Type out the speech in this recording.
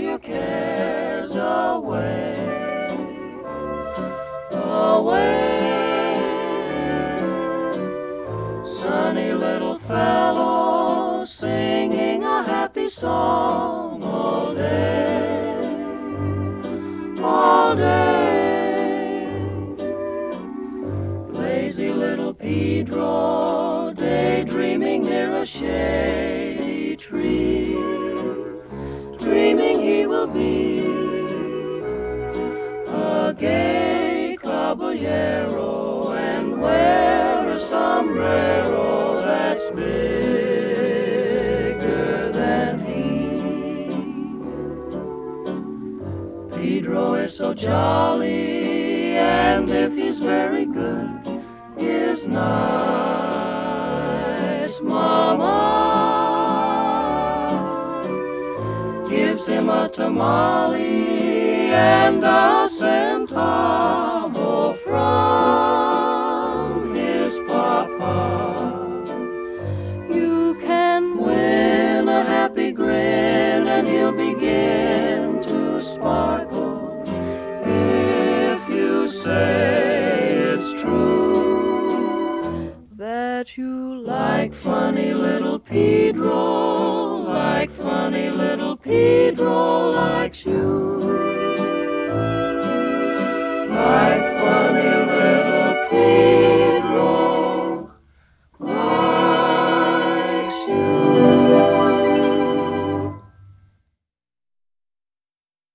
your cares away, away. Sunny little fellow, singing a happy song all day, all day. Lazy little Pedro, daydreaming near a shady tree, dreaming he will be a gay caballero and wear a sombrero that's bigger than he. Pedro is so jolly, and if he's very good, is nice mama gives him a tamale and a centavo from his papa. You can win a happy grin and he'll begin to sparkle if you say it's true that you like funny little Pedro, like funny little Pedro likes you.